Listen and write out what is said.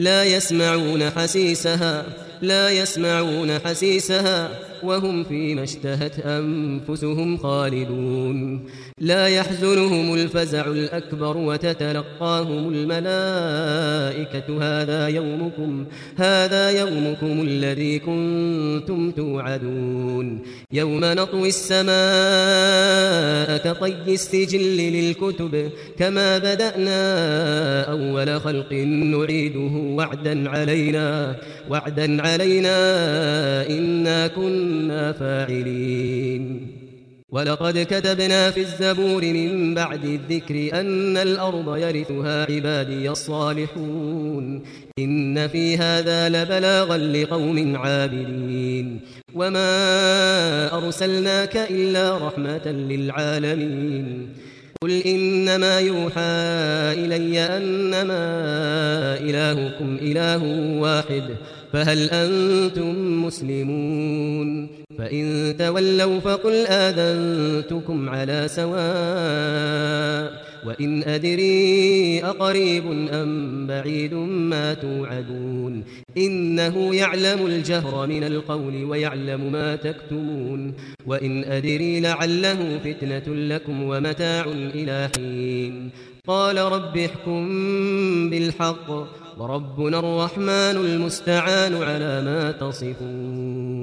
لا يسمعون حسيسها وهم فيما اشتهت أنفسهم خالدون لا يحزنهم الفزع الأكبر وتتلقاهم الملائكة هذا يومكم الذي كنتم توعدون يوم نطوي السماء كطي السجل للكتب كما بدأنا أول خلق نعيده وعدا علينا إنا كنا فاعلين ولقد كتبنا في الزبور من بعد الذكر أن الأرض يرثها عبادي الصالحون إن في هذا لبلاغا لقوم عابدين وما أرسلناك إلا رحمة للعالمين قل إنما يوحى إلي أنما إلهكم إله واحد فهل أنتم مسلمون فإن تولوا فقل آذنتكم على سواء وإن أدري أقريب أم بعيد ما توعدون إنه يعلم الجهر من القول ويعلم ما تكتمون وإن أدري لعله فتنة لكم ومتاع إلى حين قال رب احكم بالحق وربنا الرحمن المستعان على ما تصفون